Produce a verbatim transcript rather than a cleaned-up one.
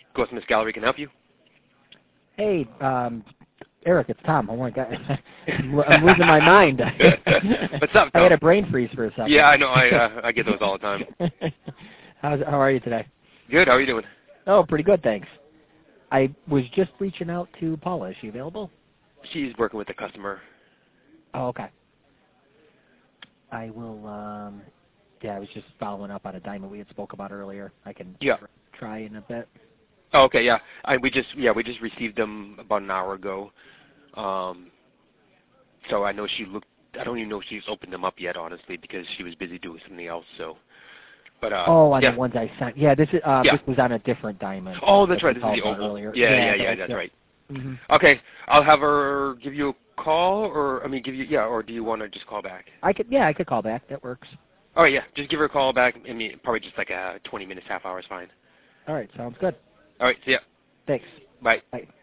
Goldsmiths Gallery can help you. Hey, um, Eric, it's Tom. Oh my God, I'm losing my mind. What's up, Tom? I had a brain freeze for a second. Yeah, I know. I uh, I get those all the time. How's how are you today? Good. How are you doing? Oh, pretty good, thanks. I was just reaching out to Paula. Is she available? She's working with the customer. Oh, okay. I will. Um, yeah, I was just following up on a diamond we had spoke about earlier. I can yeah. try in a bit. Oh, okay. Yeah. I we just yeah we just received them about an hour ago. Um, so I know she looked. I don't even know if she's opened them up yet, honestly, because she was busy doing something else. So. But, uh, oh, on yeah. the ones I sent. Yeah, this is uh, yeah. this was on a different diamond. Oh, that's right. This This is the about oval. Earlier. Yeah, yeah, yeah, yeah. yeah. That's yeah. right. Mm-hmm. Okay, I'll have her give you a call, or I mean, give you yeah, or do you want to just call back? I could yeah, I could call back. That works. All right, yeah, just give her a call back. I mean, probably just like a twenty minutes, half hour is fine. All right, sounds good. All right, see ya. Thanks. Bye. Bye.